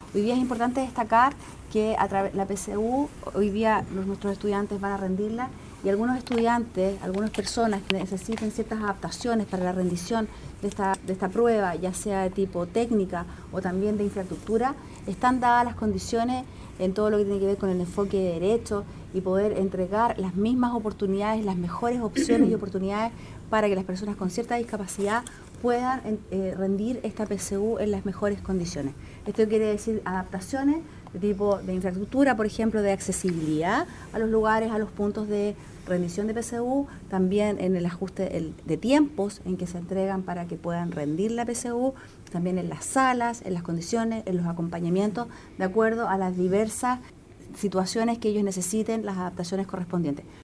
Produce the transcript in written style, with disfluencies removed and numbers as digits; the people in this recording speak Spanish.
Hoy día es importante destacar que la PSU, hoy día nuestros estudiantes van a rendirla y algunos estudiantes, algunas personas que necesiten ciertas adaptaciones para la rendición de esta prueba, ya sea de tipo técnica o también de infraestructura, están dadas las condiciones en todo lo que tiene que ver con el enfoque de derecho y poder entregar las mismas oportunidades, las mejores opciones y oportunidades para que las personas con cierta discapacidad puedan rendir esta PSU en las mejores condiciones. Esto quiere decir adaptaciones de tipo de infraestructura, por ejemplo, de accesibilidad a los lugares, a los puntos de rendición de PSU, también en el ajuste de tiempos en que se entregan para que puedan rendir la PSU, también en las salas, en las condiciones, en los acompañamientos, de acuerdo a las diversas situaciones que ellos necesiten, las adaptaciones correspondientes.